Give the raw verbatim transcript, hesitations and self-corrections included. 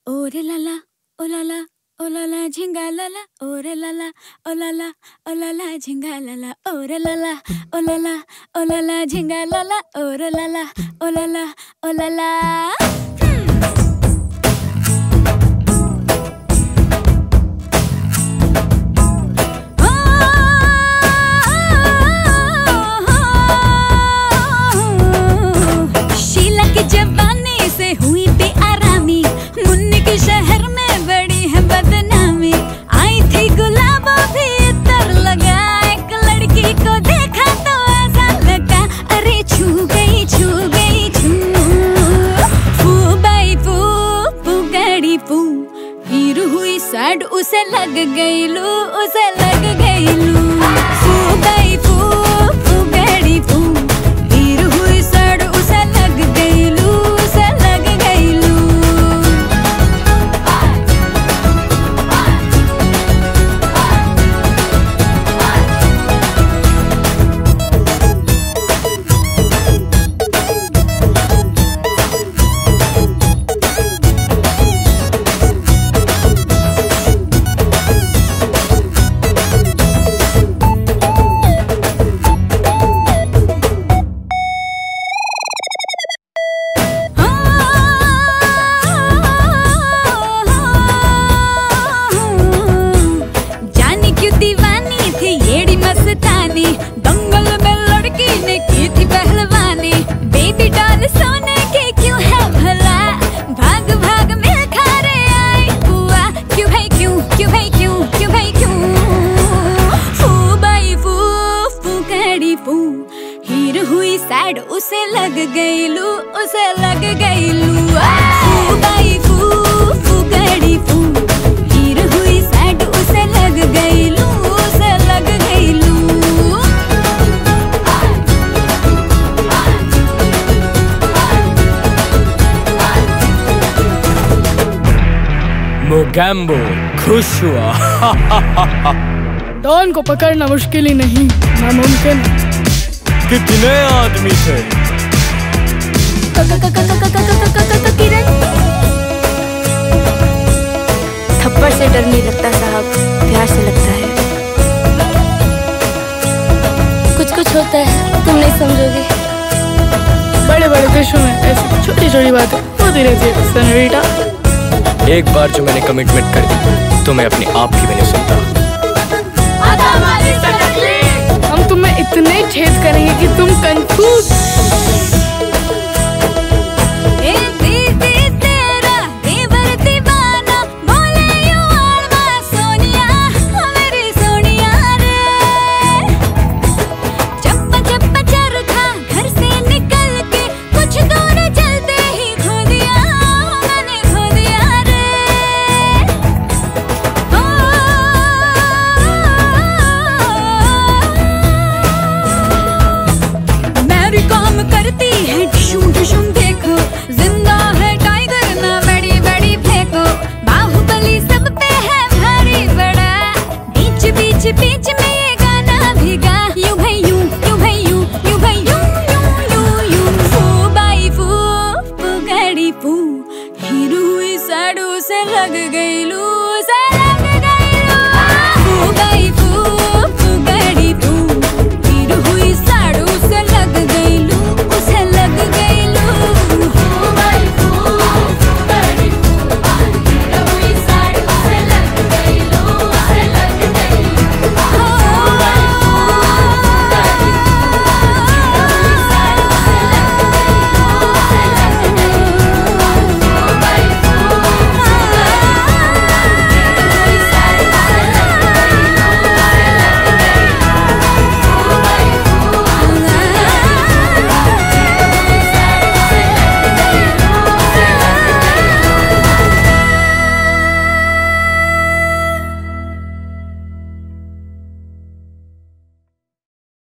ओरे लाला ओ लाला ओ लाला झिंगा लाला ओरे लाला ओ लाला ओ लाला झिंगा लाला ओरे लाला ओ लाला ओ लाला झिंगा लाला ओरे लाला ओ लाला ओ लाला। जवानी से हुई बेआरामी, मुन्नी के शहर में बड़ी है बदनामी। आई थी गुलाबों भी इतर लगा, एक लड़की को देखा तो ऐसा लगा, अरे छू गई छू गई छू। फू बाई फू फू गड़ी फू, हीरो हुई सैड उसे लग गई लू, उसे लग गई लू। फू बाई फू फू गड़ी फू, हीरो हुई सैड उसे लग गई लू। दंगल में लड़की ने की थी पहलवानी, बेबी डॉल सोने के क्यों है भला, भाग भाग मिल खा रे आई बुआ, क्यों भाई क्यों क्यों भाई क्यों क्यों भाई क्यों। फू बाई फू फू कड़ी फू, हीरो हुई सैड उसे लग गई लू, उसे लग गई लू। फू बाई फू फू कड़ी फू, हीरो हुई सैड उसे लग गई लू, उसे लग गई लू। मोगैम्बो खुश हुआ। डॉन को पकड़ना मुश्किल ही नहीं, नामुमकिन। कितने आदमी थे? किरण, थप्पड़ से डर नहीं लगता साहब, प्यार से लगता है। कुछ कुछ होता है, तुम नहीं समझोगे। बड़े बड़े देशों में ऐसी छोटी छोटी बातें होती रहती है सेनोरिटा। एक बार जो मैंने कमिटमेंट कर दी तो मैं अपने आप की भी नहीं सुनता। हम तुम्हें इतने छेद करेंगे कि तुम कंफ्यूज। बीच में ये गाना भीगा, यूं भाई यूं यूं भाई यूं यूं भाई यूं यूं यूं यूं। फू बाई फू फू गड़ी फू, हीरो हुई सैड उसे लग गई लू।